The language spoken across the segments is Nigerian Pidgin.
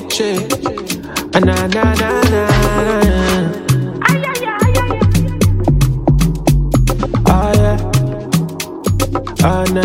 Shit. Na na na na. Oh yeah. Oh no.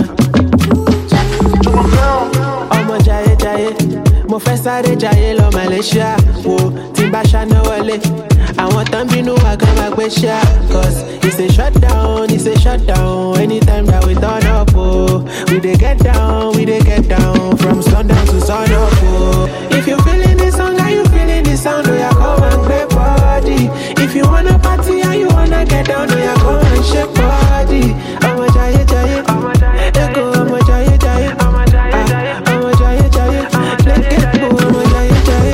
Ọmọ jayé jayé, mo fẹ́ sáré jayé lọ Malaysia. Wo tí n bá ṣáná wọlé, àwọn tán bínú wa kan máa gbé ṣá. Cause it's a shutdown, it's a shutdown. Anytime that we turn up, oh, we dey get down from sundown to sun up, oh. If you feeling this song, are you feeling this sound? Oh yeah, come and play body. If you wanna party and you wanna get down, oh yeah, come and shake body. Ọmọ jayé jayé, ego ọmọ jayé jayé, ọmọ jayé jayé, let's get go ọmọ jayé jayé.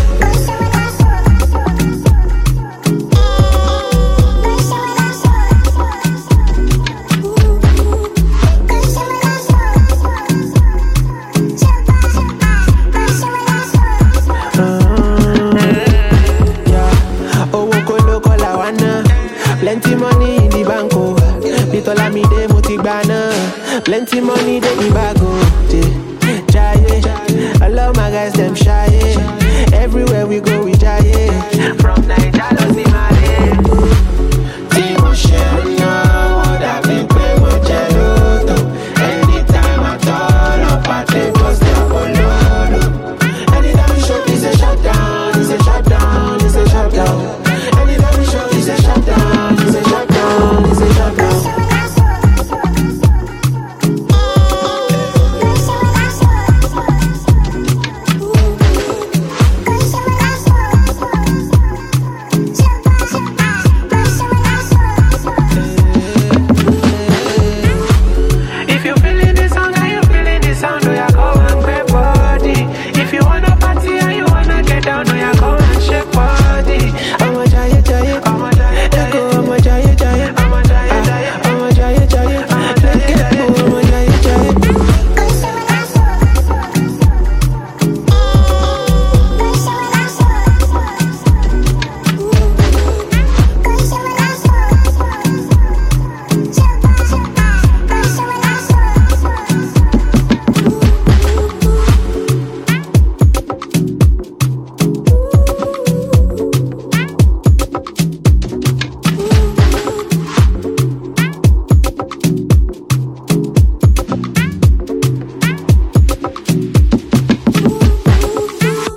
Plenty money in the bank, oh. Bitola mi de motigbana. Plenty money de the bag, oh. Jaye, I love my guys, them shy. Everywhere we go, we jaye. From Nigeria to Mali. Timo Shell.